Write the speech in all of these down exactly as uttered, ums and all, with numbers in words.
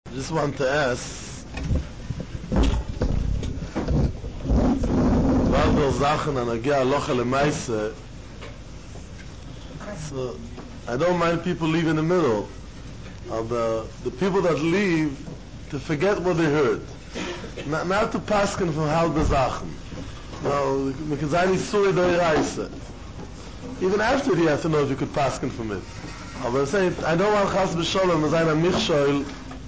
I just want to ask, about those Sachen and Agia Aloha Lemaise, so I don't mind people leaving in the middle. Of the, the people that leave to forget what they heard. Not, not to pasken from halbe Sachen. No, because I need Suri Doi Reise. Even after you have to know if you could pasken from it. But I'm saying, I don't want Chas B'Sholem as I'm a Michshoil.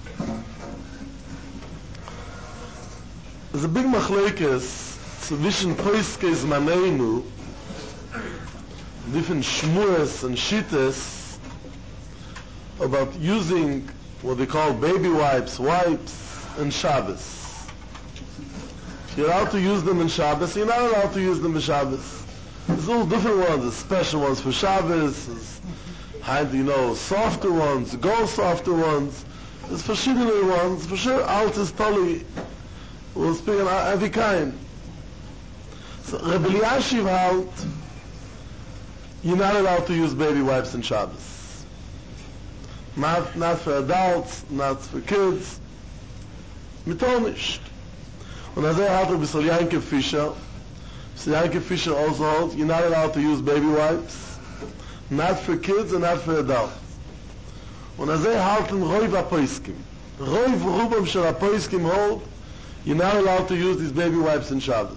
There's a big machlekes zwischen Poiskes Maneinu, different Shmuas and Shittes, about using what they call baby wipes, wipes, and Shabbos. If you're allowed to use them in Shabbos, you're not allowed to use them in Shabbos. There's all different ones, there's special ones for Shabbos, there's, you know, softer ones, go softer ones, there's verschiedene ones, for sure, alt is totally, we'll speak of every kind. So, Rebbe Eliashiv halt, you're not allowed to use baby wipes in Shabbos. Not, not for adults, not for kids. Mitonish. Und as I had to be Yankev Fisher, so Yankev Fisher also holds, you're not allowed to use baby wipes, not for kids and not for adults. Und as I had to Roiv HaPoiskim, Roiv Rubam Shel HaPoiskim hold, you're not allowed to use these baby wipes in Shabbos.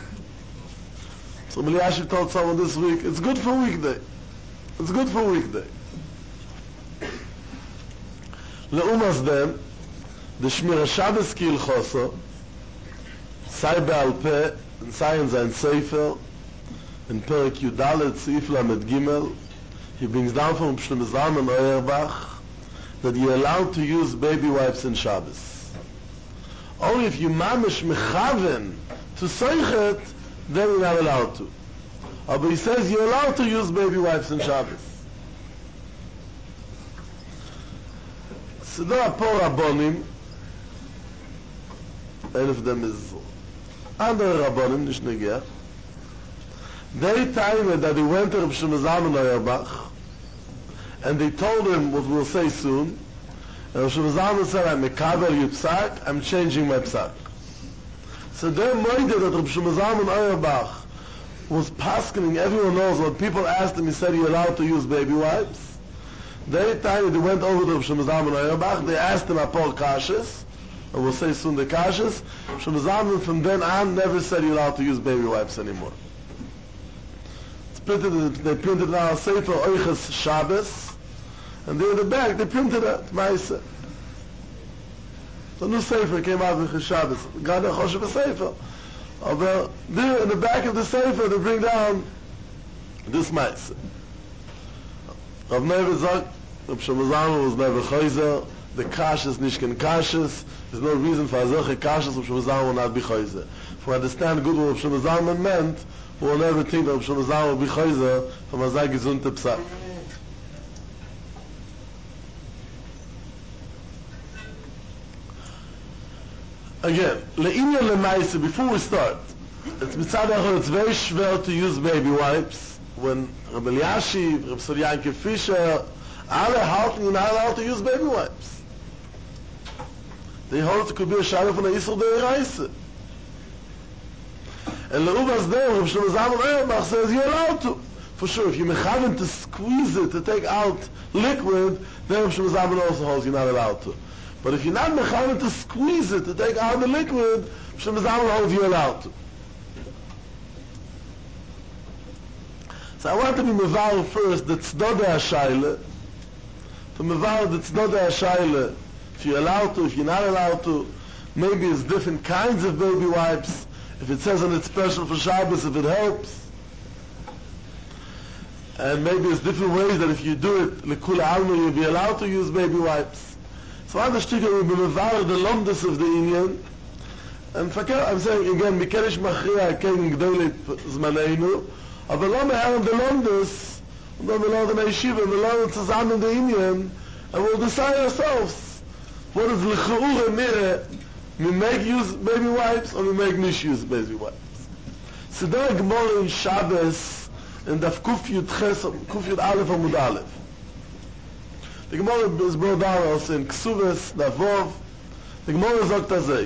So Eliashiv told someone this week, it's good for weekday. It's good for weekday. Leumas dem, the Shmira Shabbos Ki Ilchoso, sei Be'al Peh, and sei in sein Sefer, in Perek Yudalet, Seif Lamed Gimel, he brings down from Shlomo Zalman Auerbach that you're allowed to use baby wipes in Shabbos. Only if you mamish mechaven to Seichet, then you're not allowed to. But he says you're allowed to use baby wipes in Shabbos. So there are four Rabbonim, one of them is andere Rabbonim, nicht Negeah. They tell me that they went to Reb Shlomo Zalman Auerbach and they told him what we'll say soon, and Reb Shlomo Zalman said, I'm mekabel your psak, I'm changing my psak. So they're moide that Reb Shlomo Zalman Auerbach was paskening, everyone knows, when people asked him, he said you're allowed to use baby wipes. They time they went over to Reb Shlomo Zalman Auerbach, they asked him apol kashas, and we'll say soon the kashas. Shlomo Zalman from then on never said you're allowed to use baby wipes anymore. It's printed, they printed it on a Sefer Oiches Shabbos, and there in the back they printed it, Maisa. So a new Sefer came out with Shabbos, God HaChoshev Sefer. But there in the back of the Sefer they bring down this Maisa. Rav Never sagt, Reb Shlomo Zalman was never chayzer, the kashas nishken kashas, there's no reason for solche kashas Reb Shlomo Zalman will not be chayzer. If we understand good what Reb Shlomo Zalman meant, we will never think that Reb Shlomo Zalman will be chayzer from a zay gesunte psak. Again, le'inyan le'maise, before we start, it's mitzad echad, it's very schwer to use baby wipes, when Rebbe Eliashiv, Reb Sor Yankev Fisher, alle halten you're not allowed to use baby wipes. They hold it could be a shayla from the Yisrael De'eraisa. And Le'uvas there, Reb Shlomo Zalman Auerbach says you're allowed to. For sure, if you mechaven to squeeze it, to take out liquid, then Reb Shlomo Zalman also holds you're not allowed to. But if you're not mechaven to squeeze it, to take out the liquid, Reb Shlomo Zalman holds you're allowed to. So I want to be mevar first the tzedode hashayla, to mevar the tzedode hashayla, if you're allowed to, if you're not allowed to. Maybe it's different kinds of baby wipes. If it says on it's special for Shabbos, if it helps. And maybe it's different ways that if you do it, lekula alma, you'll be allowed to use baby wipes. So I understand we be mevar the lomdus of the Indian. And I'm saying again, mikerish machria ken gdolei zmaneinu. Aber lo me'eren the lomdus, and then we learn in the yeshiva, and we learn zusammen in the Indian, and we'll decide ourselves what is l'cha'ura mireh, we make use baby wipes or we make nicht use baby wipes. So there Gemara in Shabbos in Daf Kuf Yud Ches, Kuf Yud Aleph Amud Aleph. The Gemara is brought down also in Ksubes, Daf Vov, The Gemara sagt das so.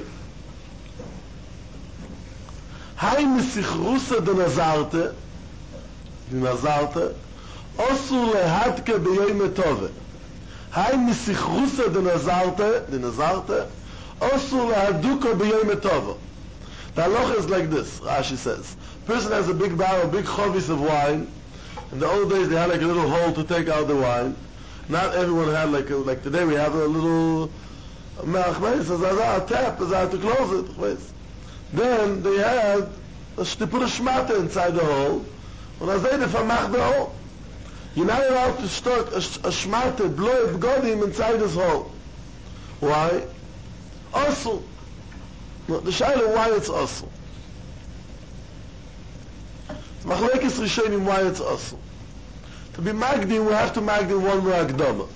Hai misichrusa de Nazarte, die Nazarte, osu lehatke beyoyme tove. Hai misichrusa de Nazarte, die Nazarte, osu lehaduko beyoyme tove. The halacha is like this, Rashi says. Person has a big barrel, a big chovis of wine. In the old days they had like a little hole to take out the wine. Not everyone had like a, like today we have a little a tap to close it. Then they had a, they put a shmata inside the hole. And as they vermacht the hole. You're not allowed to start a, a shmata, blow it, godim inside this hole. Why? Also. No, the shaila why it's also. Machlekes Rishonim why it's also. To be magdim, we have to magdim one more akdama.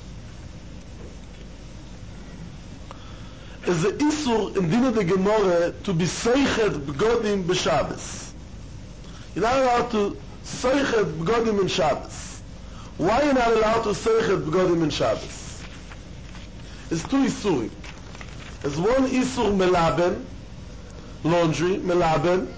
Is the isur in Dina de Gemara to be seichet b'godim b'Shabbos. You're not allowed to seichet b'godim in Shabbos. Why are you not allowed to seichet b'godim in Shabbos? It's two isurim. There's one isur melaben, laundry, melaben.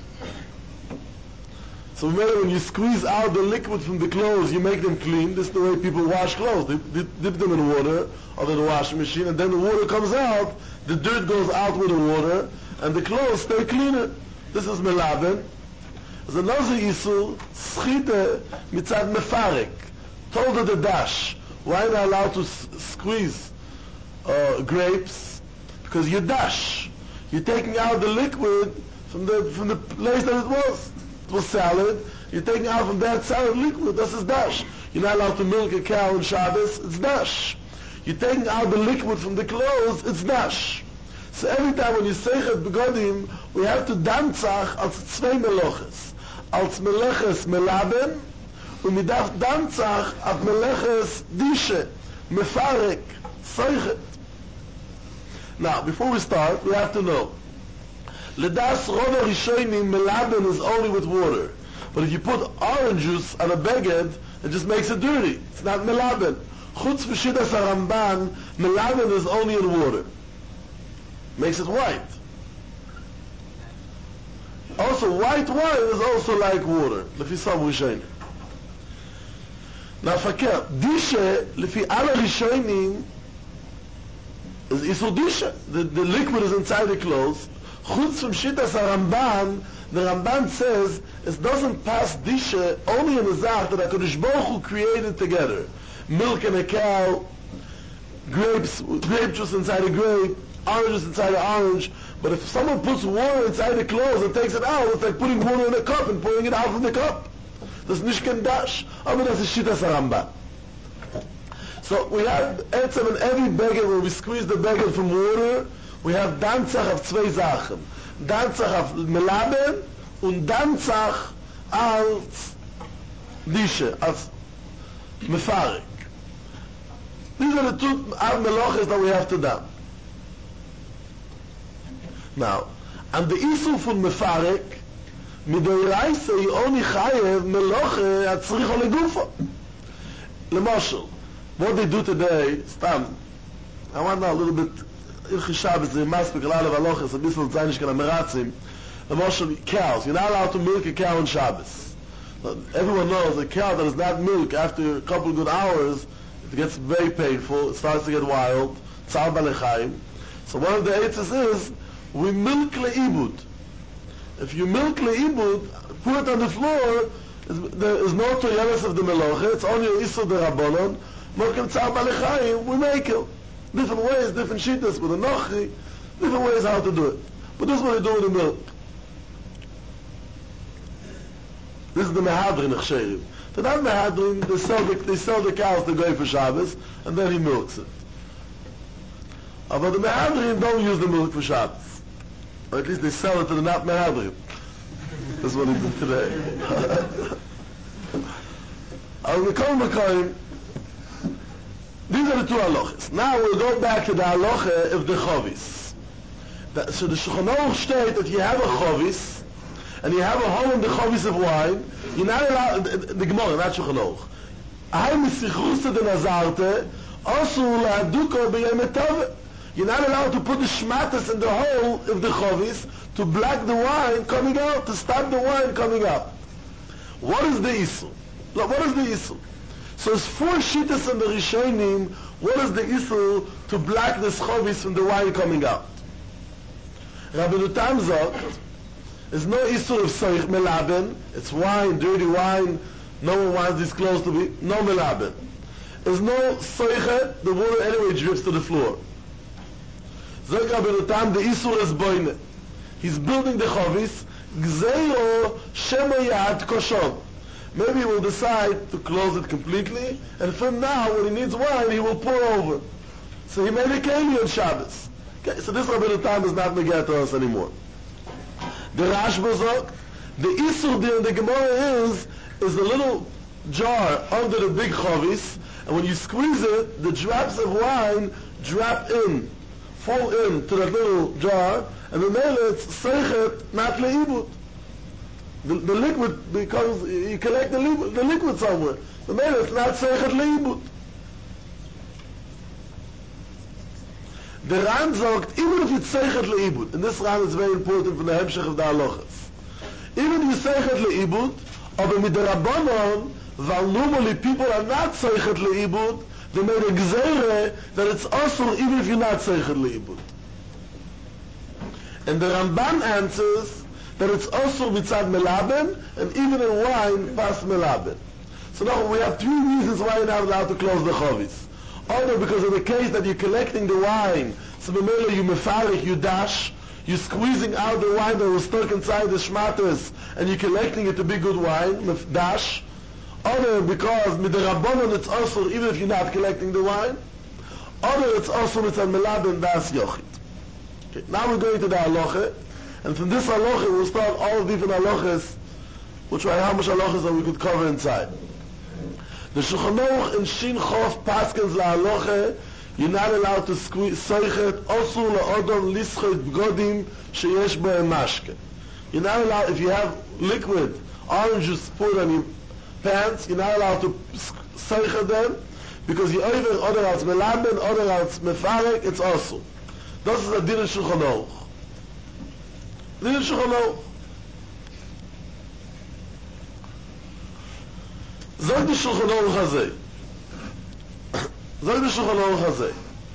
So when you squeeze out the liquid from the clothes, you make them clean. This is the way people wash clothes. They dip them in water or in the washing machine, and then the water comes out, the dirt goes out with the water, and the clothes stay cleaner. This is melaben. There's another issue, schite mitzad mefarek. Told her the dash. Why are you allowed to s- squeeze uh, grapes? Because you dash. You're taking out the liquid from the from the place that it was. It was salad. You're taking out from that salad liquid. This is dash. You're not allowed to milk a cow on Shabbos. It's dash. You're taking out the liquid from the clothes. It's dash. So every time when you say Chet Begodim, we have to danzach als zwei meloches. Als meleches melaben, und wir darf danzach auf meleches dishe, mefarek, seichet. Now, before we start, we have to know. Ledas Rova Rishonim melaben is only with water. But if you put orange juice on a beged, it just makes it dirty. It's not melaben. Chutz v'shidas haRamban, melaben is only in water. Makes it white. Also, white wine is also like water. Lefi Sam Rishonim. Now, fakir, dishe, lefi ala Rishonim, is isur dishe. The, the liquid is inside the clothes. Chutz from Shittas HaRamban, the Ramban says it doesn't pass dishe only in the zach that HaKadosh Baruch Hu created together. Milk in a cow, grapes, grape juice inside a grape, oranges inside an orange. But if someone puts water inside the clothes and takes it out, it's like putting water in a cup and pouring it out from the cup. That's nicht kein dash. Aber das ist Shittas HaRamban. So we have etzem in every beggar where we squeeze the beggar from water. We have danzach of zwei Sachen. Danzach of melaben und danzach als dishe, als mefarek. These are the two meloches that we have to do. Now, and the issue from mefarek, midoraisa yi oni chayev meloche atzricho legufo. Lemoshel, what they do today, stam, I want to know a little bit. Ilchi Shabbos, the maspik, a lot of halachas, a bissel zainish kana meratzim. The moshe cows. You're not allowed to milk a cow on Shabbos. Everyone knows a cow that is not milk after a couple of good hours, it gets very painful. It starts to get wild. Tzar balechaim. So one of the eitzes is we milk leibud. If you milk leibud, put it on the floor. There is no toyeles of the meloche. It's only a isur de rabbanon. Mokem tzar balechaim. We make it. Different ways, different shittas with a nochri, different ways how to do it. But this is what they do with the milk. This is the mehadrin achsherim. So that mehadrin, they sell the, they sell the cows to go for Shabbos, and then he milks it. Uh, but the mehadrin don't use the milk for Shabbos. Or at least they sell it to the not mehadrin. That's what he did today. Al Mikol Makayim, these are the two halachas. Now we'll go back to the halacha of the chovis. The, so the Shulchan Aruch states that you have a chovis, and you have a hole in the chovis of wine, you're not allowed, the, the Gemara, not Shulchan Aruch. Ahai misichusa de nazarte, asu lehaduko b'yem etove. You're not allowed to put the shmatas in the hole of the chovis to block the wine coming out, to stop the wine coming out. What is the issue? Look, what is the issue? So it's four shittas in the Rishonim. What is the issue to block this chovis from the wine coming out? Rabbeinu Tam sagt, there's no issue of soich melaben. It's wine, dirty wine. No one wants this clothes to be. No melaben. There's no soiche. The water anyway drips to the floor. Zog Rabbeinu Tam, the issue is boine. He's building the chovis. Gzeiro shema yad koshon. Maybe he will decide to close it completely, and from now, when he needs wine, he will pour over. So he made a keli on Shabbos. Okay, so this Rabbeinu Tam is not megat to us anymore. The Rashba sagt, the Isur there in the Gemara is, is a little jar under the big chovis, and when you squeeze it, the drops of wine drop in, fall in to that little jar, and the mele it's seichet, not leibut. The, the liquid becomes, you collect the, li- the liquid somewhere. The mele it's not seichet leibut. The Ran sagt, even if it's seichet leibut, and this Ran is very important for the hemshech of the halachas. Even if you seichet leibut, aber mit der Rabbanon, weil normally people are not seichet leibut, they made a gzeire that it's also even if you're not seichet leibut. And the Ramban answers that it's also mitzad melaben, and even in wine, pas melaben. So now we have three reasons why you're not allowed to close the chovis. Either because of the case that you're collecting the wine, so b'mele you mefarich, you dash, you're squeezing out the wine that was stuck inside the shmatas, and you're collecting it to be good wine, dash. Other because mit der Rabbanon it's also even if you're not collecting the wine. Other it's also mitzad melaben das yochid. Okay, now we're going to the halacha, and from this halacha we'll start all the different halachas, which are how much halachas that we could cover inside. The Shulchan Aruch in Shin Chof Paskins la halacha, you're not allowed to squeeze soichet osur la'odom lischot bgodim sheyesh b'hem mashke. You're not allowed, if you have liquid orange juice poured on your pants, you're not allowed to soichet them, because you either other als melaben, other als mefarek, it's also. Das ist der Din in Shulchan Aruch. Din in Shulchan Aruch. Sag die Shulchan Aruch hazeh. Sag die Shulchan Aruch hazeh.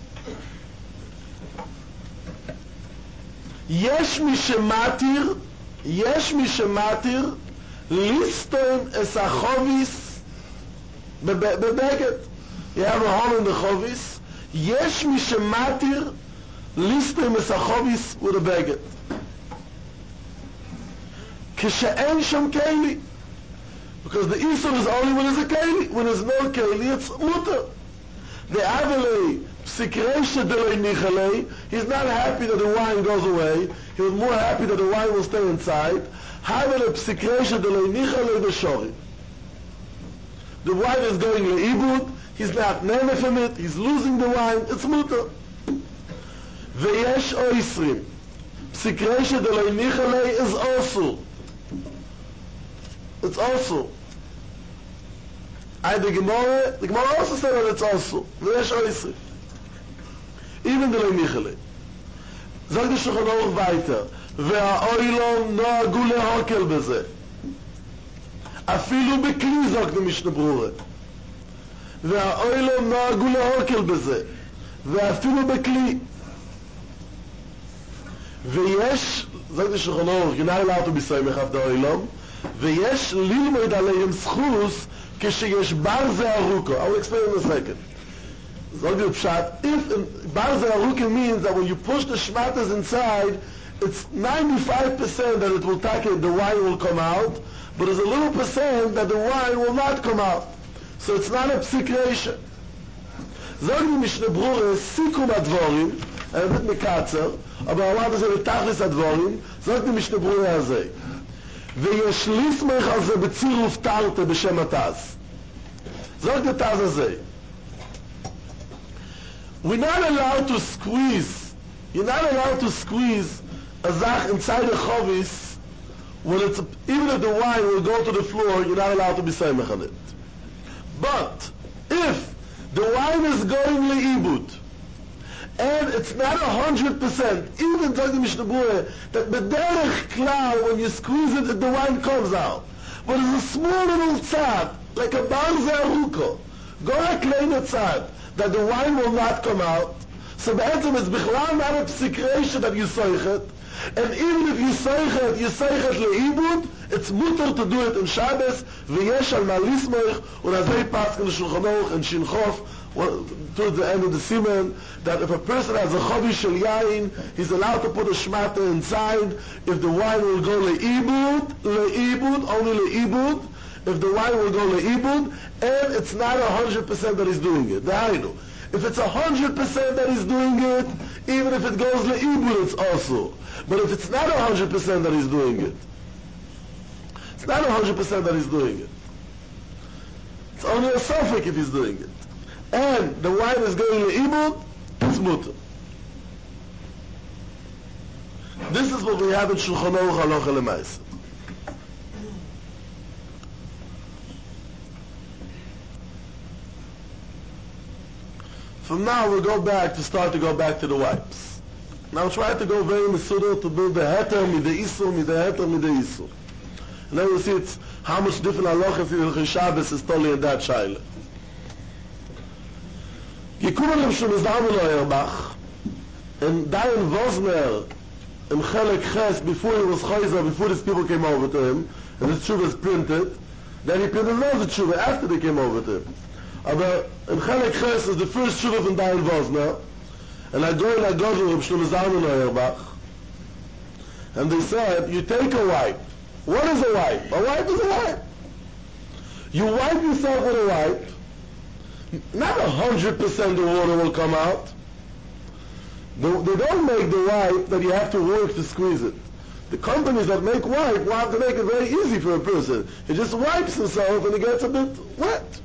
יש מי שמתיר, יש מי שמתיר, ליסטון es החוביס בבגד. You have a hole in the chovis. יש מי שמתיר, listem es achovis with a baguette. Kishe'en sham keli. Because the Isur is only when there's a keli. When there's no keli, it's mutter. The avalei, psikresha delei nichalei, he's not happy that the wine goes away. He was more happy that the wine will stay inside. Havalei psikresha delei nichalei b'shori. The wine is going le'ibud. He's not nene from it. He's losing the wine. It's mutter. ויש או עשרים. פסיקרי שדלוי ניחלי is also. It's also. I, the Gemara, the Gemara also said that it's also. ויש או עשרים. Even דלוי ניחלי. sagt die Shulchan Aruch weiter. והאוילום נוהגו להוקל בזה. אפילו בכלי sagt die Mishnah Brura. והאוילום נוהגו להוקל בזה. ואפילו בכלי. ויש, זאת השולחן אורך, you're not allowed to be סומך על האוילום, ויש ללמוד עליהם זכוס כשיש ברזה ארוכו. I will explain in a second. זאת הפשט, if ברזה ארוכו means that when you push the shmatas inside, it's ninety-five percent that it will take it, the wine will come out, but there's a little percent that the wine will not come out. So it's not a psikration. זאת משנה ברורה, סיכום הדבורים, אני בית מקצר, אבל אמרת זה לתכלס הדבורים, זאת משנה ברורה הזה. ויש לסמך על זה בצירוף תרתי בשם התז. זאת התז הזה. We're not allowed to squeeze, you're not allowed to squeeze a zach inside the chovis, when it's, even if the wine will go to the floor, you're not allowed to be samech on it. But, if the wine is going le'ibud, And it's not a hundred percent. Even Dr. Mishnah Berurah, that b'derech klal, when you squeeze it, the wine comes out. But it's a small little tzad, like a barze aruko, gorak leina tzad, that the wine will not come out. So be'etzem it's bichlal not a psikresha that you soichet. And even if you soichet, you soichet le'ibud, it's mutter to do it in Shabbos, v'yesh al ma'lismoich, u'razei paskin l'shulchan aruch and shinchof, towards the end of the Siman, that if a person has a chavi shel yain, he's allowed to put a shmata inside. If the wine will go le'ibud, le'ibud, only le'ibud, if the wine will go le'ibud, and it's not a hundred percent that he's doing it. Da'aynu. If it's a hundred percent that he's doing it, even if it goes le'ibud, it's also. But if it's not a hundred percent that he's doing it, it's not a hundred percent that he's doing it. It's only a suffix if he's doing it. And the wine is going le'ibud, it's mutter. This is what we have in Shulchan Aruch Halacha L'Maaseh. From now we'll go back to start to go back to the wipes. Now try to go very mesudar to build the heter, mi the isur, mi the heter, mi the isur. And then we'll see it's how much different halachas in Hilchos Shabbos is totally in that shaila. Yikumen Reb Shlomo Zalman Auerbach and Dayan Vosner in Chelek Ches, before he was Chayzer, before these people came over to him, and the tshuva is printed, then he printed another tshuva after they came over to him. Aber in Chelek Ches is the first tshuva from Dayan Vosner, and I go in Agadol Reb Shlomo Zalman Auerbach, and they said, you take a wipe. What is a wipe? A wipe is a wipe. You wipe yourself with a wipe, not a hundred percent the water will come out. They, they don't make the wipe that you have to work to squeeze it. The companies that make wipe want to make it very easy for a person. He just wipes himself and he gets a bit wet.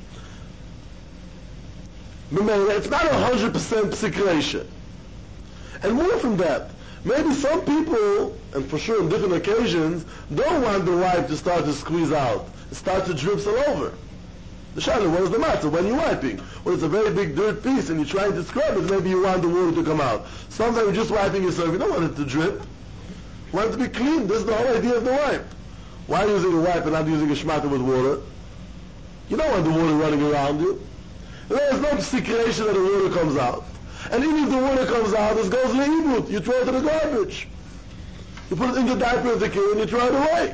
Remember, it's not a hundred percent psikresha. And more from that, maybe some people, and for sure on different occasions, don't want the wipe to start to squeeze out. It starts to drip all over. The shaila, what is the matter? When you're wiping, well, it's a very big dirt piece and you're trying to scrub it, maybe you want the water to come out. Sometimes you're just wiping yourself, you don't want it to drip. You want it to be clean. This is the whole idea of the wipe. Why using a wipe and not using a shmata with water? You don't want the water running around you. There's no secretion that the water comes out. And even if the water comes out, it goes le'ibut. You throw it to the garbage. You put it in the diaper of the kid and you throw it away.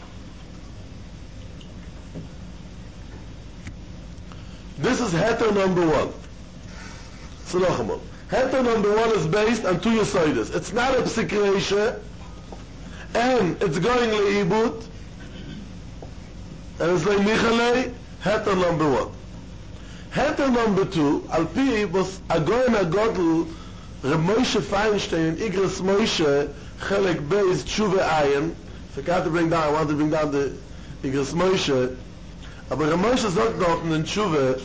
This is heter number one. So Salochamol. Heter number one is based on two yesodis. It's not a psikresha, and it's going le'ibut, and it's like michalei. Heter number one. Heter number two, al pi was agoyin agodl Reb Moshe Feinstein, Igros Moshe, Chelek Beis, Tshuva Ayin. Forgot to bring down, I wanted to bring down the Igros Moshe. Aber Reb Moshe sagt dort in Tshuva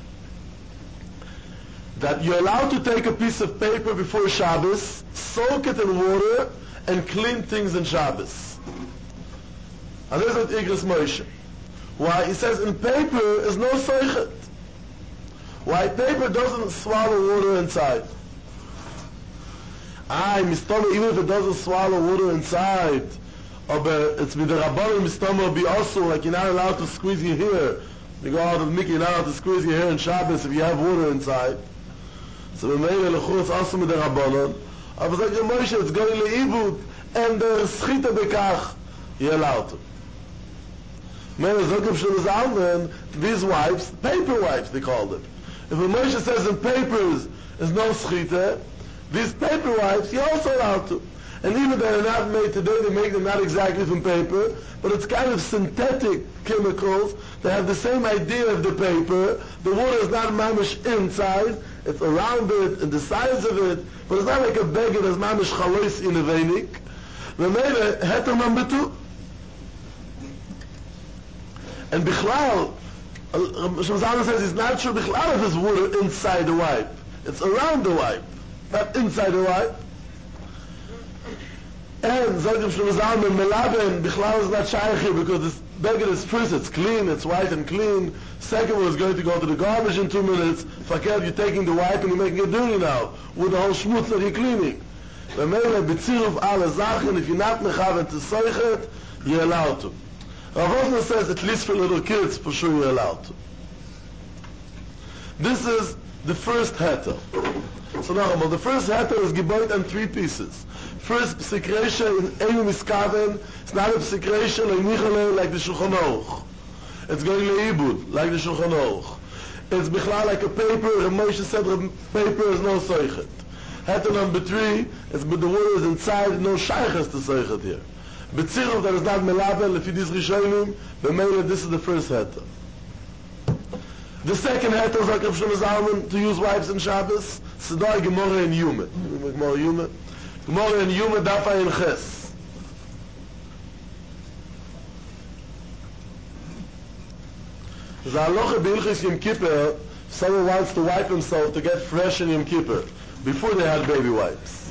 that you're allowed to take a piece of paper before Shabbos, soak it in water, and clean things in Shabbos. And this is Igros Moshe. Why? He says in paper is no soichet. Why? Paper doesn't swallow water inside. Ah, mistama, even if it doesn't swallow water inside, but it's with the rabbanon mistama be also like you're not allowed to squeeze your hair. You go out of Mickey, you're not allowed to squeeze your hair in Shabbos if you have water inside. So the meile lechutz also with the rabbanon. I was like, Moshe, it's going le'ibud, and the schita bekach, you're allowed to. Meile zokim shel zalman, these wipes, paper wipes they called it. If a Moshe says in papers is no schita, these paper wipes, you're also allowed to. And even they're not made today, they make them not exactly from paper, but it's kind of synthetic chemicals. They have the same idea of the paper. The water is not mamish inside, it's around it and the size of it, but it's not like a beggar that's mamish chalois in a veinik. We made a heter number two. And Bichlal, Shemzana says it's not sure Bichlal if there's water inside the wipe. It's around the wipe, not inside the wipe. And Zogim Shemzana Melaben, Bichlal is not shaykh here because this beggar is first, it's clean, it's white and clean. Second one is going to go to the garbage in two minutes. Fakir, you're taking the wipe and you're making it dirty now with the whole schmutz that you're cleaning. V'meile b'tziruf alle Sachen, if you're not mechaven to soichet, you're allowed to. Rav Osner says at least for little kids, for sure you're allowed to. This is the first heter. So now, the first heter is geboit on three pieces. First, psikresha in Einu Miskaven, it's not a psikresha like Michale, like the Shulchan Aruch. It's going leibud, like the Shulchan Aruch. It's bichlal like a paper, and Moshe said the paper is no soichet. Heter number three, it's but the water is inside, no shayches to soichet here. B'tziruf that is not melabel, if it is rishonim, b'meile this is the first heter. The second heter is like Rav Shlomo Zalman to use wipes in Shabbos. Sedai Gemara in Yuma. Gemara Yuma. Gemara in Yuma Dafa in Ches. There's a halacha b'ilchis Yom Kippur. Someone wants to wipe himself to get fresh in Yom Kippur before they had baby wipes.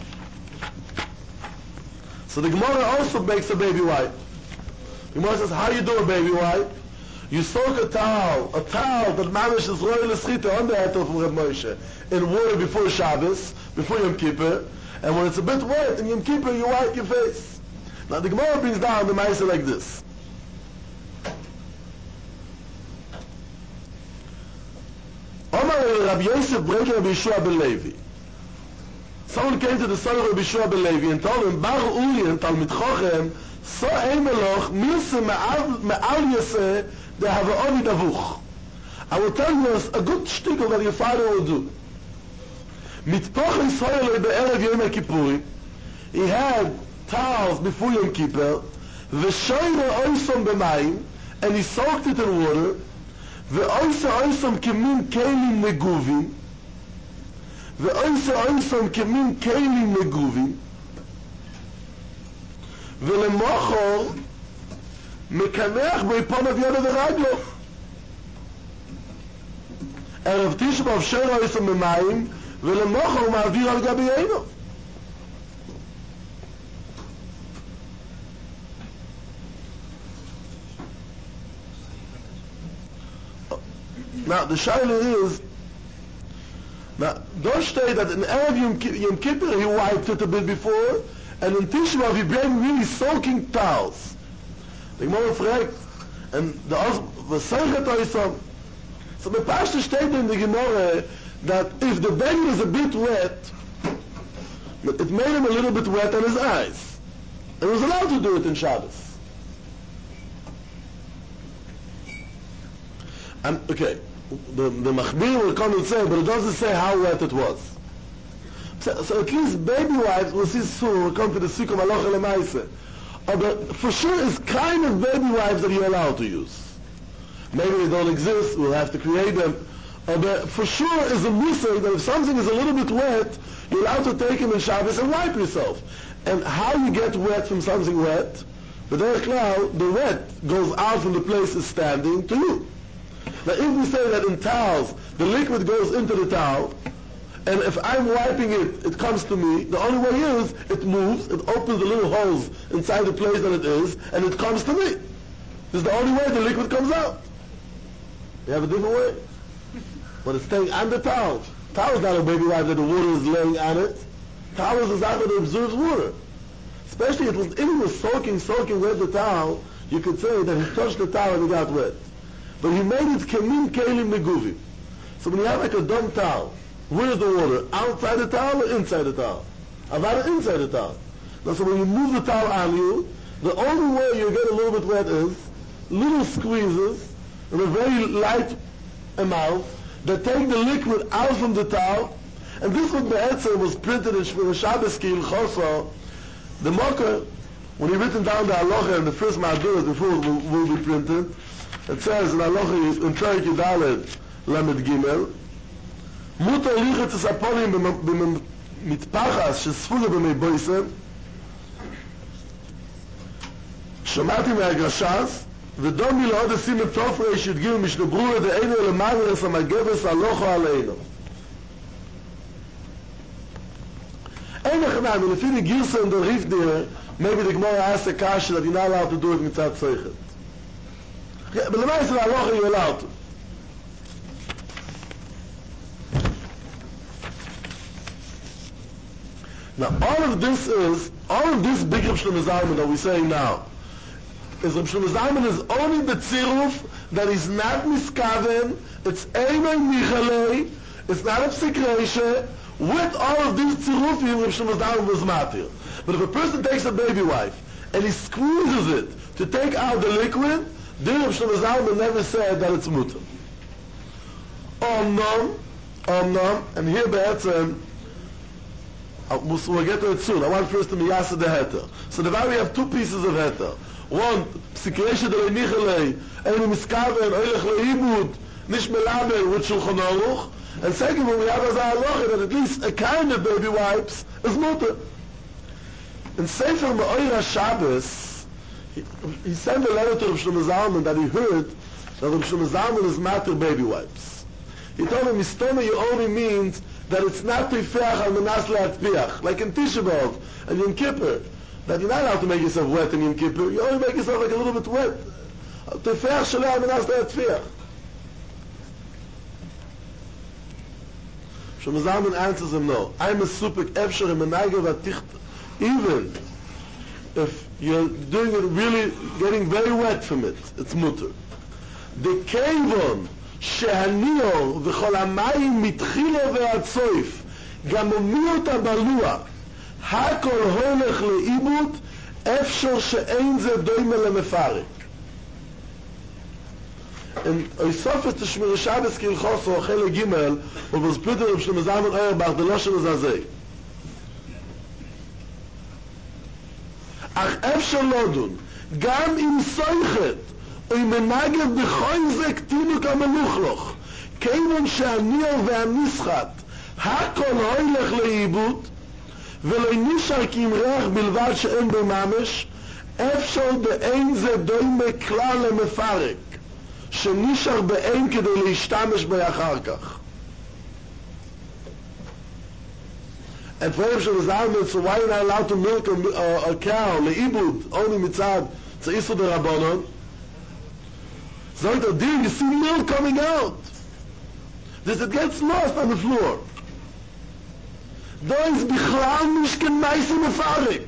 So the Gemara also makes a baby wipe. The Gemara says, how you do a baby wipe? You soak a towel, a towel that mamish is royal eschita on the heter from Reb Moshe in water before Shabbos, before Yom Kippur, and when it's a bit wet in Yom Kippur, you wipe your face. Now the Gemara brings down the ma'aseh like this. Omar Rabbi Yosef Breger Rabbi Yeshua ben Levi. Someone came to the son of Rabbi Yeshua ben Levi and told him, Bar Uri and Talmid Chochem, so Eimeloch, Mirse Me'al Yaseh, they have a ovid avuch. I will tell you a good shtickle that your father will do. Mitpoch Yisrael be'erev Yom Kippurim, he had towels before Yom Kippur, v'shoyre oisom b'mayim, and he soaked it in water, v'oise oisom kemin kelim neguvim, v'oise oisom kemin kelim neguvim, ולמוחר מקנח ביפונת ידו ורגלו. ערב תשע שרו עשם במים, ולמוחר מעביר על גבי עינו. Now the shaila is, now don't say that in Erev Yom Kippur he wiped it a bit before, and in Tisha B'Av he bring really soaking towels. The Gemara fragt, and the V'seichet oisam. So the Pashto steht in the Gemara that if the baby is a bit wet, it made him a little bit wet on his eyes. And he was allowed to do it in Shabbos. And okay, the, the Machmir will come and say, but it doesn't say how wet it was. So, so at least baby wipes, we'll see soon, we'll come to the Sikkum Aloha Lemaise. But for sure it's kind of baby wipes that you're allowed to use. Maybe they don't exist, we'll have to create them. Uh, but for sure is a musay that if something is a little bit wet, you're allowed to take him in Shabbos and wipe yourself. And how you get wet from something wet, but now the wet goes out from the place it's standing to you. Now if we say that in towels, the liquid goes into the towel, and if I'm wiping it, it comes to me, the only way is, it moves, it opens the little holes inside the place that it is, and it comes to me. This is the only way the liquid comes out. You have a different way? But it's staying on the towel. Towel is not a baby wipe that the water is laying on it. Towel is exactly that absorbs water. Especially if it was, if it was soaking, soaking wet the towel, you could say that he touched the towel and it got wet. But he made it kemin kelim neguvim. So when you have like a dumb towel, where's the water? Outside the towel or inside the towel? About inside the towel. Now, so when you move the towel on you, the only way you get a little bit wet is little squeezes in a very light amount that take the liquid out from the towel. And this one Be'etzem was printed in Shabbos Ki Ilchoso. The Mocker, when he written down the halacha in the first Ma'aduras before it will, will be printed, it says in halacha in Perek Yudaled Lamed Gimel, Mutar lichet es aponim b'mitpachas shesfule b'mei boisem, שמעתי מהגרש"ס, ודומי לעוד עשים את תופרי שהדגימו משנברו את העינו למעברס המגבס הלוכו עלינו. אין לכנענו, לפי the Girsa and the Rifdir, maybe the Gemara asked the Kasha that you're not allowed to do it mitzat Seichet. But the Maaseh halacha you're allowed to. Now, all of this is, all of this big Reb Shlomo Zalman that we say now, is Reb Shlomo Zalman is only the tziruf that is not miskaven, it's Eimei Michalei, it's not a psikreshe. With all of these tzirufim, Reb Shlomo Zalman was matir. But if a person takes a baby wife, and he squeezes it to take out the liquid, then Reb Shlomo Zalman never said that it's mutter. Omnom, Omnom, and here be'etzem, we'll get to it soon. I want first to miyasa the heter. So the we have two pieces of heter. One, psikreshe de le'nichalei, eini miskaven, oilech le'ibud, nish melabel, with Shulchan Aruch. And second one, we have as a halacha that at least a kind of baby wipes is mutter. In Sefer Me'oira Shabbos, he, he sent a letter to Reb Shlomo Zalman that he heard that Reb Shlomo Zalman is matter baby wipes. He told him, Mistoma Ye'ori means that it's not Tifeach al Menas Le'atpiach, like in Tisha B'Av and Yom Kippur, that you're not allowed to make yourself wet in Yom Kippur, you only make yourself like a little bit wet. Tifeach Shalei al Menas Le'atpiach. Shlomo Zalman answers him, no. I'm a supik efsher in menaiga v'aticht. Even if you're doing it really, getting very wet from it, it's mutter. The kevon shehanio v'chol hamayim mitchila ve'ad soif gamomio אותה בלוע הכל הולך לאיבוד אפשר שאין זה דומה למפרק. in Oisofet to Shmir Shabbos Kilchoso Chele Gimel wo was Peter Reb Shlomo Zalman Auerbach the Loshen Zazei ach אפשר לודון גם אם סויכת או אם מנגב בכל זה קטינו כמלוכלוך כיוון שהניאו והנסחת הכל הולך לאיבוד ולא נשאר כי אם ריח בלבד שאין בממש אפשר באין זה דומה כלל למפרק שנשאר באין כדי להשתמש בה אחר כך. And for Reb Shlomo Zalman, so why are you not allowed to milk a, a, a cow, le'ibud, only mitzad, tzaisu d'Rabbanon? So dear, you see milk coming out. This it gets lost on the floor. Da is bichlal mishken meise mefarik.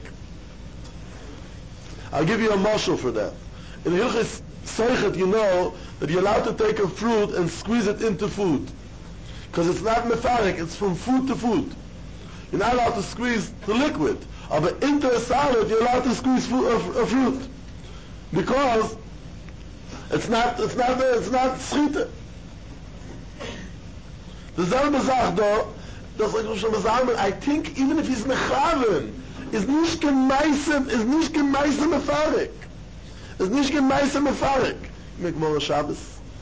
I'll give you a mashal for that. In Hilchis Seichet, you know that you're allowed to take a fruit and squeeze it into food. Because it's not mefarik, it's from food to food. You're not allowed to squeeze the liquid. But into a salad, you're allowed to squeeze food, a, a fruit. Because it's not, it's not, it's not schite. The selbe Sach do, das Reb Shlomo Zalman, I think even if he's mechaven, is nicht gemeisem, is nicht gemeisem mefarik. Is nicht gemeisem mefarik. Make more Shabbos.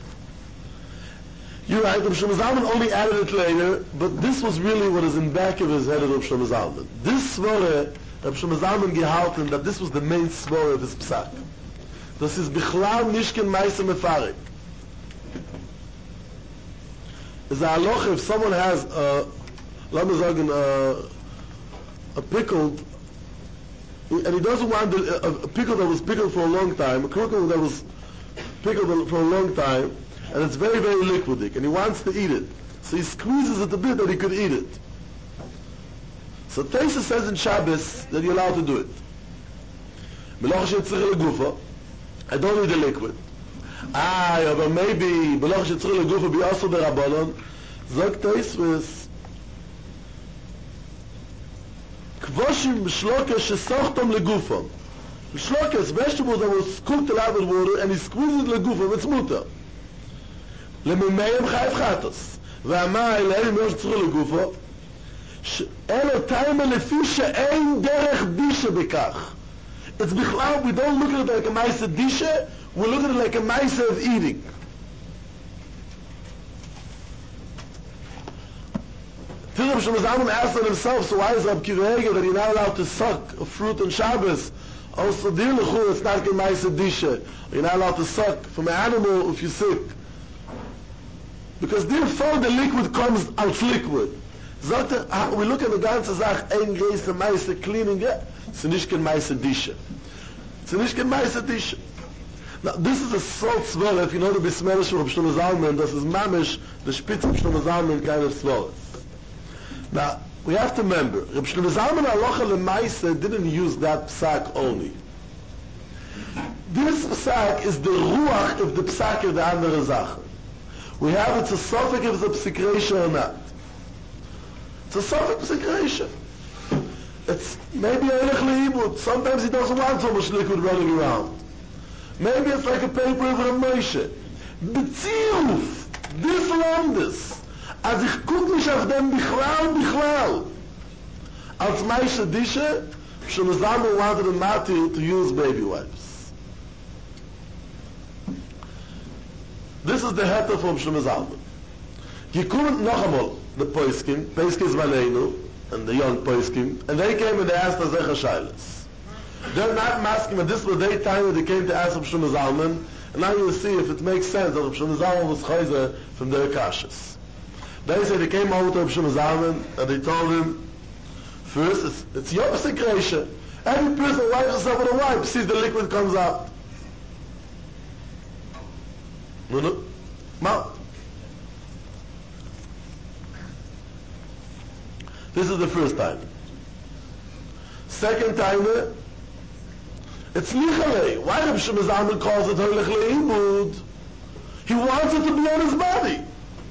You're right, Reb Shlomo Zalman only added it later, but this was really what is in back of his head of Reb Shlomo Zalman. This svore, Reb Shlomo Zalman gehalten, that this was the main svore of his psak. Das ist bichlal nicht gemeisem mefarik. Is a halacha if someone has a, let me say, a, a pickled, and he doesn't want the, a, a pickle that was pickled for a long time, a pickle that was pickled for a long time, and it's very, very liquidic, and he wants to eat it. So he squeezes it a bit that he could eat it. So Taisa says in Shabbos that you're allowed to do it. I don't need the liquid. Ah, but maybe Beloch shetzrich legufa be also the Rabbanon. Zog Taisvis Kvoshim shloka shesochtom legufam. Shloka is vegetables that was cooked alive with water and he squeezed legufam, it's mutter. Lemimeyim chayv chatos. V'amai le'elim yosh shetzrich legufa. Elo taima lefi she'ein derech disha bekach. It's bichlal, we don't look at it like a ma'aseh disha, we look at it like a ma'aseh of eating. Reb Shlomo Zalman asked himself, so why is Rab Kiva Eger that you're not allowed to suck a fruit on Shabbos? Also, dear Lechu, it's not a ma'aseh disha. You're not allowed to suck from an animal if you're sick. Because therefore the liquid comes out liquid. Zot, we look at the ganze Sach, ein geise ma'aseh cleaning it. It's nicht kein ma'aseh disha. It's nicht kein ma'aseh disha. Now, this is a salt svara, if you know the Bismerish from Reb Shlomo Zalman, this is mamish, the spitz of Shlomo Zalman kind of svara. Now, we have to remember, Reb Shlomo Zalman Halacha L'Maaseh didn't use that psak only. This psak is the ruach of the psak of the andere Sache. We have it's a suffix if it's a psikresha or not. It's a suffix psikresha. It's maybe Eilech Leibud. Sometimes he doesn't want so much liquid running around. Maybe it's like a paper over a Moshe. Beziehuf, this Landes, als ich guck nicht auf dem Bichlal, Bichlal. Als Moshe Dishe, Shlomo Zalman wanted the Matir to use baby wipes. This is the heter from Shlomo Zalman. You couldn't noch einmal the Poiskim, Poiskim Zmaneinu, and the young Poiskim, and they came and they asked us Echa Shailas. They're not asking, but this was the time when they came to ask Reb Shlomo Zalman, and now you'll see if it makes sense that Reb Shlomo Zalman was chayzer from their kashas. They say they came over to Reb Shlomo Zalman, and they told him, first, it's, it's your secretion. Every person wipes himself with a wipe, sees the liquid comes out. No, no. Ma. This is the first time. Second time, it's nichalei. Why Reb Shlomo Zalman calls it Hoylech Leibud? He wants it to be on his body.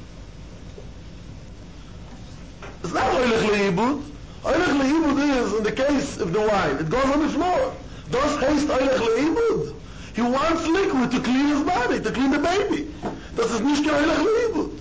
It's not Hoylech Leibud. Hoylech Leibud is in the case of the wine. It goes on the floor. Das heißt Hoylech Leibud. He wants liquid to clean his body, to clean the baby. Das ist nicht kein Hoylech Leibud.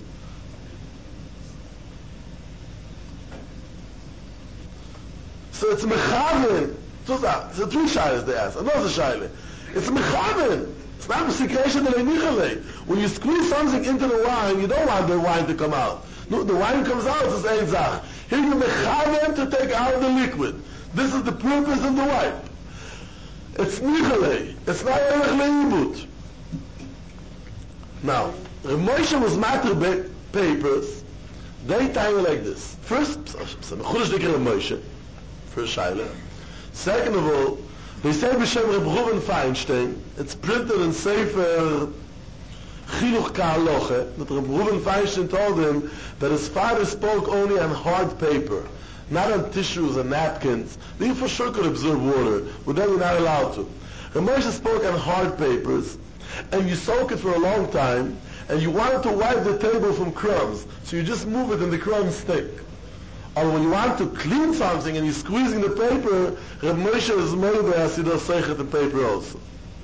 So it's mechaven. It's a three shilas they ask. Another shilah. It's mechaven. It's not a secretion that they When you squeeze something into the wine, you don't want the wine to come out. No, the wine comes out, it's ein zach. Here you mechaven to take out the liquid. This is the purpose of the wipe. It's nichalei. It's not Hoylech Leibud. Now, Reb Moshe was matter papers. They tell you like this. First, Moshe. First shilah. Second of all, they say b'shem Reb Reuven Feinstein, it's printed in Sefer Chinuch Ka'aloche, that Reb Reuven Feinstein told him that his father spoke only on hard paper, not on tissues and napkins. They for sure could absorb water, but then you're not allowed to. Reb Moshe spoke on hard papers, and you soak it for a long time, and you wanted to wipe the table from crumbs, so you just move it and the crumbs stick. Or when you want to clean something and you're squeezing the paper, Reb Moshe is made as he does seichet the paper also.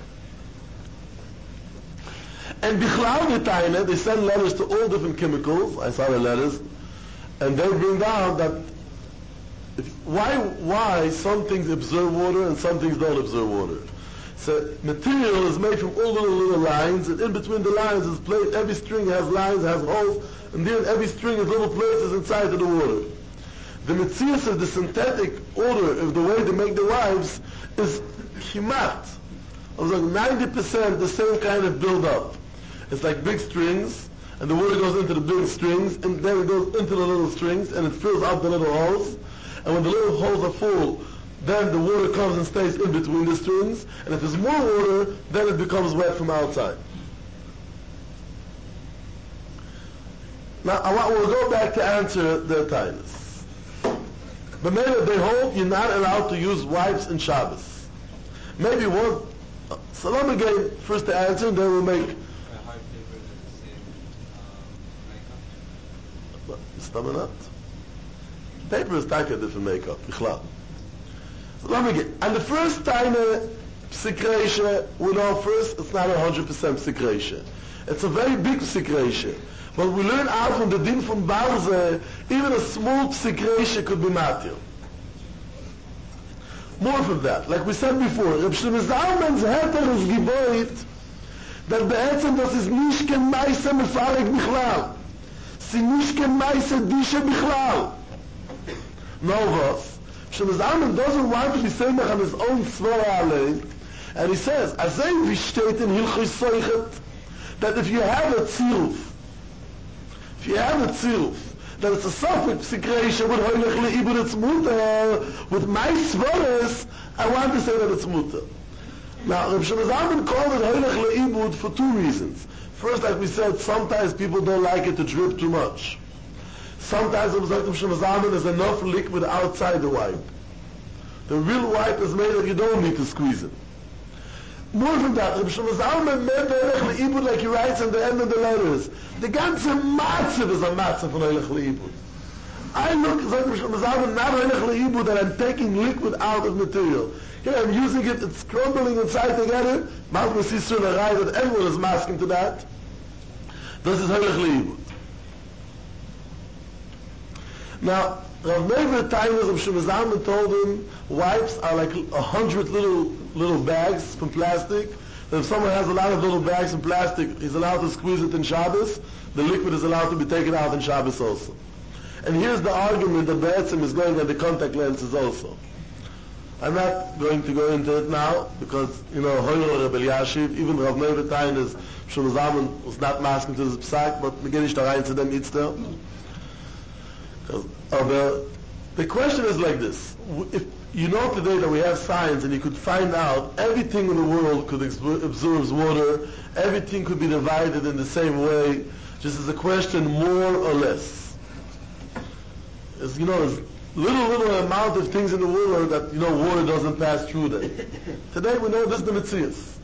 And Bichlal Getaine, they send letters to all different chemicals, I saw the letters, and they bring down that if, why why some things absorb water and some things don't absorb water. So material is made from all little little lines, and in between the lines is placed, every string has lines, has holes, and then every string has little places inside of the water. The metzius of the synthetic order of the way they make the wives is kimat. I was like ninety percent the same kind of build-up. It's like big strings, and the water goes into the big strings, and then it goes into the little strings, and it fills out the little holes. And when the little holes are full, then the water comes and stays in between the strings, and if there's more water, then it becomes wet from outside. Now, I want, we'll go back to answer their titles. But maybe they hold you're not allowed to use wipes in Shabbos. Maybe one. So let me get first the answer, and then we'll make. Hard paper is the same makeup. Stomach not. Paper is like a different makeup. So let me get. And the first time secretion, we know first it's not a hundred percent secretion. It's a very big secretion. But we learn out from the din from Barze, even a small secretion could be matir. More from that, like we said before, Reb Shlomo Zalman's heter is geboit, that be'etzem das is nicht ken meise mefarek bichlal. Si nicht ken meise dishe bichlal. No was. Shlomo Zalman doesn't want to be saying on his own svara allein, and he says, azay v'shteit in hilchis soichet, that if you have a tziruf, if you have a tziruf, that it's a suffix secretion with Hoylech Leibud, it's mutter. With my svares, I want to say that it's mutter. Now, Reb Shlomo Zalman called it Hoylech Leibud for two reasons. First, like we said, sometimes people don't like it to drip too much. Sometimes the Mizrach Shemazamen is enough liquid outside the wipe. The real wipe is made that you don't need to squeeze it. More than that, Reb Shlomo Zalman made the Eilech Le'ibud like he writes in the end of the letters. The ganze matzav is a matzav von Eilech Le'ibud. I look, like Reb Shlomo Zalman, not Eilech Le'ibud, that I'm taking liquid out of material. Here I'm using it, it's crumbling inside together. Malchus Yisrael Arai, that everyone is masking to that. This is Eilech Le'ibud. Now, Rav Meir Tainus of Shlomo Zalman told him wipes are like a hundred little little bags from plastic. That if someone has a lot of little bags from plastic, he's allowed to squeeze it in Shabbos. The liquid is allowed to be taken out in Shabbos also. And here's the argument that Be'etzim is going on the contact lenses also. I'm not going to go into it now because, you know, Hoyer Rebbe Yashiv, even Rav Meir Tainus of Shlomo Zalman was not masking to the psak, but we get nicht da rein zu dem Itzter. Uh, the question is like this. If you know today that we have science and you could find out everything in the world could absorb water, everything could be divided in the same way, just as a question more or less. As you know, there's little, little amount of things in the world that, you know, water doesn't pass through them. Today we know this is the Metzias.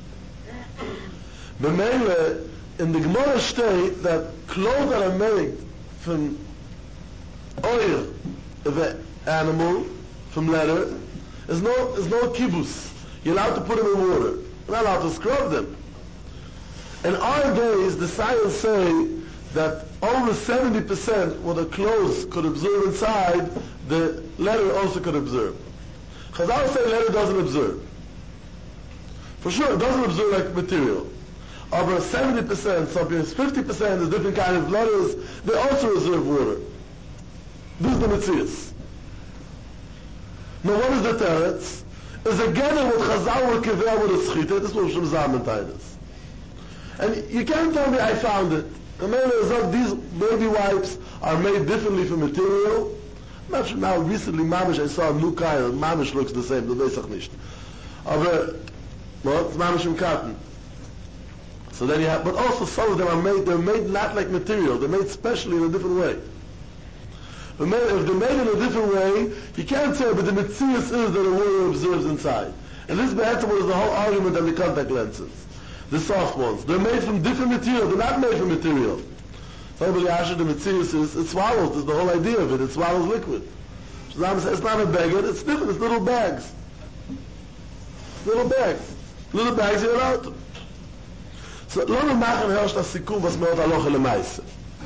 B'meile, in the Gemara state that clothes that are made from oil of an animal, from leather, is no, is no kibbutz. You're allowed to put them in water. You're not allowed to scrub them. In our days, the science say that over seventy percent what the clothes could absorb inside, the leather also could absorb. Chazal say leather doesn't absorb. For sure, it doesn't absorb like material. Over seventy percent, sometimes fifty percent is different kind of leathers, they also absorb water. This is the Metzias. Now what is the teretz? Is again what Chazal will kiveh with a schita. This is what Shlomo Zalman us. And you can't tell me I found it. The man is of these baby wipes are made differently from material. I'm not sure now, recently, Mamish, I saw a new kind. Mamish looks the same, the Besach nicht. Aber, well, it's Mamish from cotton. So then you have, but also some of them are made, they're made not like material, they're made specially in a different way. If they're made in a different way, you can't say, but the Metzias is that the water absorbs inside. And this be'etzim was the whole argument on the contact lenses. The soft ones. They're made from different material, they're not made from material. So the Metzias is, it swallows, is the whole idea of it, it swallows liquid. Shazam says, it's not a baguette, it's different, it's little bags. Little bags. Little bags you're allowed to. So, lo nemachen herrscht das Sikum, was meot aloche lemaise.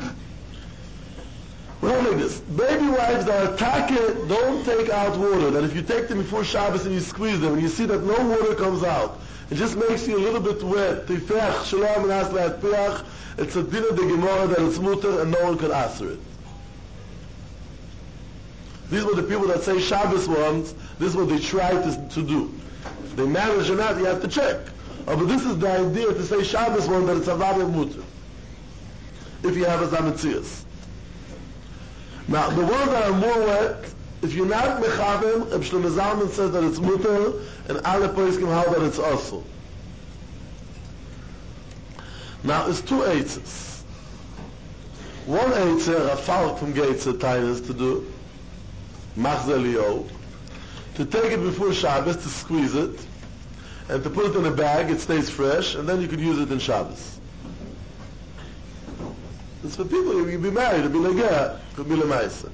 Well, like this. Baby wipes that are taka don't take out water. That if you take them before Shabbos and you squeeze them and you see that no water comes out, it just makes you a little bit wet. It's a din of the Gemara that it's mutter and no one can answer it. These were the people that say Shabbos ones. This is what they try to, to do. If they manage or not, you have to check. Oh, but this is the idea to say Shabbos one that it's a vav mutter. If you have a zametzias. Now, the ones that are more wet, if you're not mechavim, Reb Shlomo Zalman says that it's mutter, and alle poskim hold that it's also. Now, it's two eitzes. One eitze, a falk from Geitze Tainus to do, machzelio, to take it before Shabbos, to squeeze it, and to put it in a bag, it stays fresh, and then you could use it in Shabbos. It's for people, you can be married, to be legeh, to be lemaisa.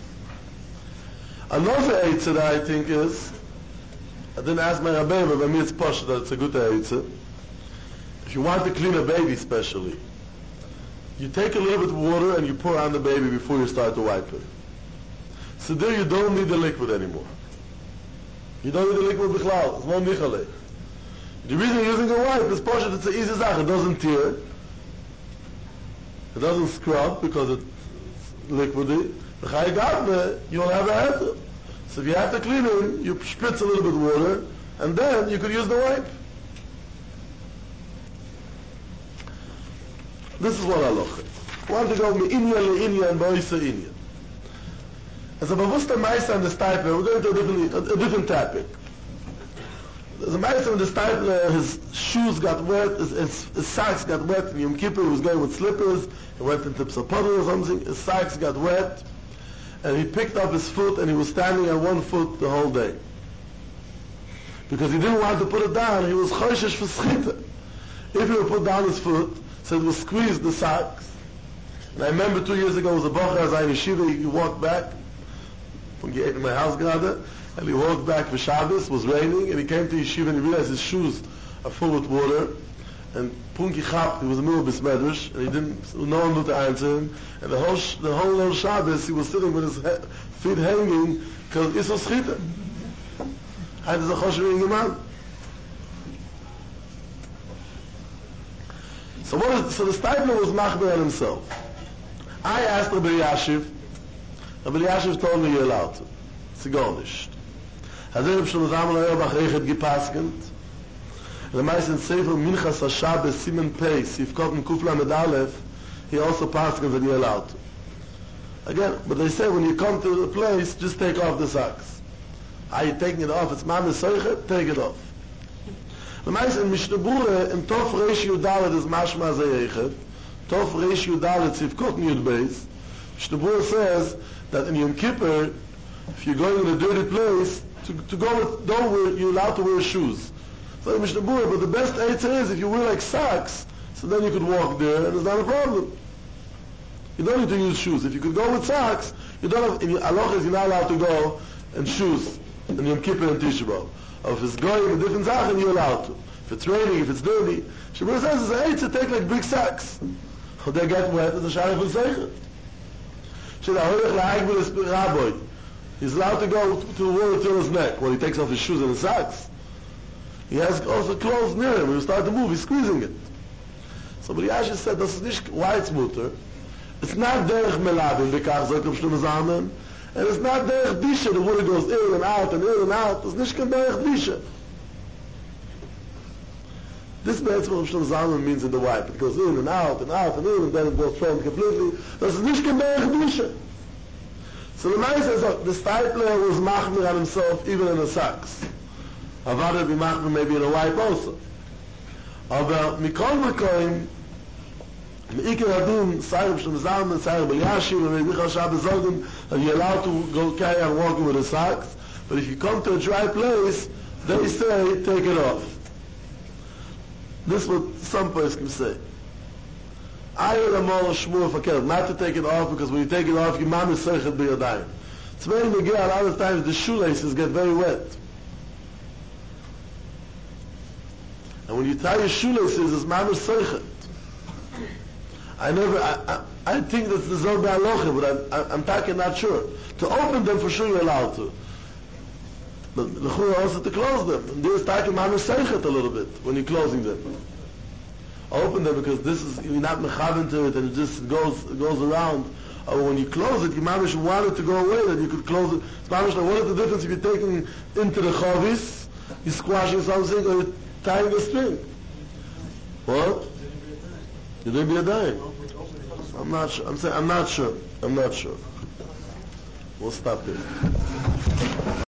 Another eitzah that I think is, I didn't ask my Rabbi, but by me it's posh that it's a good eitzah. If you want to clean a baby especially, you take a little bit of water and you pour on the baby before you start to wipe it. So there you don't need the liquid anymore. You don't need the liquid bichlal, it's no nichale. The reason you're using a wipe is posh, it's an easy zach, it doesn't tear. It doesn't scrub because it's liquidy. You will have a heter. So if you have to clean it, you spritz a little bit of water, and then you could use the wipe. This is what I look at. I want to go me'inya le'inya and ba'isa inya. As a bewusster meister in the stipler, we're going to a different, a, a different topic. There's a meister in the stipler, his shoes got wet, his, his, his socks got wet, and Yom Kippur he was going with slippers, he went into Psapodel or something, his socks got wet, and he picked up his foot and he was standing on one foot the whole day. Because he didn't want to put it down, he was choishesh for schita. If he would put down his foot, so it would squeeze the socks. And I remember two years ago, was a bocher as I in yeshiva, he walked back from in my house gerade, and he walked back for Shabbos, was raining, and he came to yeshiva and he realized his shoes are full with water, and punki chap, he was in the middle of his medrash, and he didn't, no one knew to answer him, and the whole, the whole little Shabbos, he was sitting with his he- feet hanging, because it's so schita. Hij is a choshev man. So what is, so the Steipler was machber on himself. I asked Rabbi Yashiv, Rabbi Yashiv told me you're allowed to. It's gar nicht. Hazeh Reb Shlomo Zalman Auerbach rechet gepaskent, and the meist in Sefer Minchas HaShabbos Simen Pei, Sifkot and Kuf Lamed Aleph, he also paskent that you're allowed to. Again, but they say when you come to the place, just take off the socks. Are you taking it off? It's Mame Seuchet, take it off. The meist in Mishnah Berurah, in Tov Reish Yudalet is Mashma Zeyechet, Tov Reish Yudalet Sifkot Yud Beis, Mishnah Berurah says that in Yom Kippur, if you're going in a dirty place, to, to go with, don't wear, you're allowed to wear shoes. So Mishnah Berurah, but the best answer is if you wear like socks, so then you could walk there and it's not a problem. You don't need to use shoes. If you could go with socks, you don't have, in halachas you're not allowed to go in shoes in Yom Kippur and Tisha B'Av. Or if it's going in different sachen, you're allowed to. If it's raining, if it's dirty, Shabbat says it's a eight to take like big socks. If they get wet, it's a shayach for seichet. Should I hold like with a rabbi? He's allowed to go to the water till his neck when he takes off his shoes and his socks. He has also clothes near him. When you start to move, he's squeezing it. So Rabbi Yashiv said, das ist nicht why it's mutter. It's not derech melabim, bekach sagt Reb Shlomo Zalman, and it's not derech disha, the water goes in and out and in and out. It's nicht kein derech disha. This means what Reb Shlomo Zalman means in the wipe. It goes in and out and out and in and then it goes thrown completely. Das ist nicht kein derech disha. So the man says, the Steipler was machmir on himself even in the socks. Havada be machmir maybe in a wipe also. Aber mikol mekoim, Meikir Adum, Sayyid Shlomo Zalman, Sayyid Rabbi Yashiv, and Maybe Chashab Zogim, and you're allowed to go carry on walking with the socks. But if you come to a dry place, they say, take it off. This is what some person can say. I heard a more shmur fakir, not to take it off, because when you take it off, your mom is seichet b'yadayim. It's very megir, a lot of times the shoelaces get very wet. And when you tie your shoelaces, it's mom is seichet. I never, I, I, I think that's the Zohar B'Alocha, but I'm, I'm talking not sure. To open them, for sure you're allowed to. But l'chura also to close them. And there's talking mamish seichet a little bit when you're closing them. Open them because this is, you're not mechaven to it and it just goes, it goes around. Or when you close it, you mamish want it to go away, then you could close it. It's mamish like, what is the difference if you're taking into the chavis, you're squashing something, or you're tying a string? What? You didn't be a dime. I'm not sure. I'm saying I'm not sure. I'm not sure. We'll stop here.